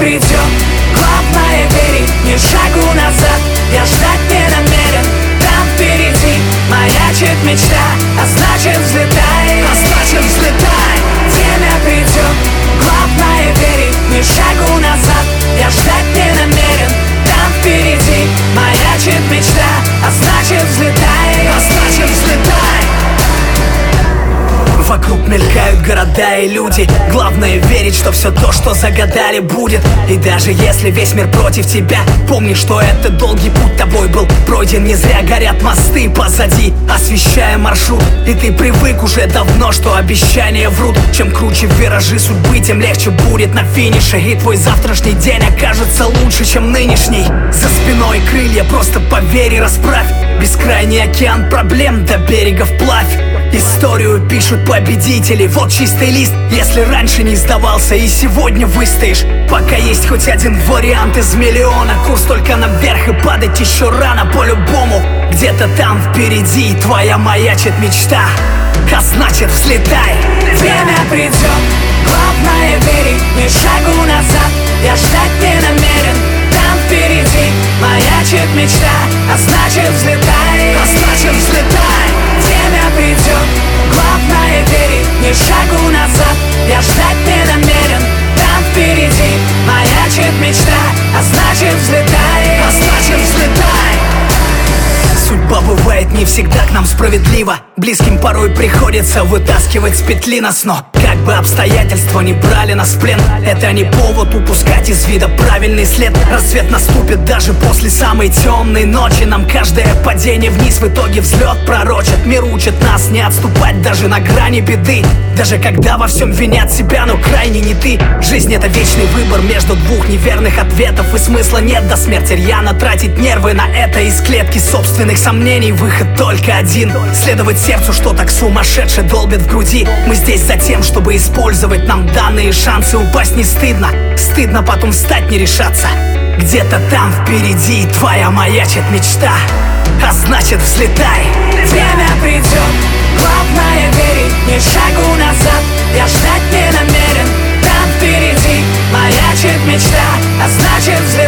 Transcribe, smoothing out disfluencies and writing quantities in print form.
придет, главное верить, ни шагу назад. Я ждать не намерен, там впереди маячит мечта, а значит взлетай, а значит взлетай. Время придет, главное верить, ни шагу назад. Я ждать не намерен, там впереди маячит мечта, а значит взлетай, а значит взлетай. Вокруг мелькают города и люди. Главное верить, что все то, что загадали, будет. И даже если весь мир против тебя, помни, что этот долгий путь тобой был пройден. Не зря горят мосты позади, освещая маршрут. И ты привык уже давно, что обещания врут. Чем круче виражи судьбы, тем легче будет на финише. И твой завтрашний день окажется лучше, чем нынешний. За спиной крылья, просто поверь и расправь. Бескрайний океан проблем до берега вплавь. Историю пишут победители, вот чистый лист. Если раньше не сдавался и сегодня выстоишь, пока есть хоть один вариант из миллиона. Курс только наверх и падать еще рано по-любому. Где-то там впереди твоя маячит мечта, а значит взлетай. Время придет, главное верить, ни шагу назад. Я ждать не намерен, там впереди маячит мечта, а значит взлетай, а значит взлетай. Время придет, главное верить, ни шагу назад. Я ждать не намерен, там впереди маячит мечта, а значит взлетай, а значит взлетай. Судьба бывает не всегда к нам справедлива. Близким порой приходится вытаскивать с петли нас, но как бы обстоятельства не брали нас в плен, это не повод упускать из вида правильный след. Рассвет наступит даже после самой темной ночи. Нам каждое падение вниз в итоге взлет пророчит. Мир учит нас не отступать даже на грани беды. Даже когда во всем винят себя, но крайне не ты. Жизнь — это вечный выбор между двух неверных ответов. И смысла нет до смерти рьяно тратить нервы на это. Из клетки собственных сомнений выход только один: следовать сердцу, что так сумасшедше долбит в груди. Мы здесь за тем, чтобы использовать нам данные шансы. Упасть не стыдно, стыдно потом встать не решаться. Где-то там впереди твоя маячит мечта, а значит взлетай. Время придет, главное верить, ни шагу назад. Я ждать не намерен, там впереди маячит мечта, а значит взлетай.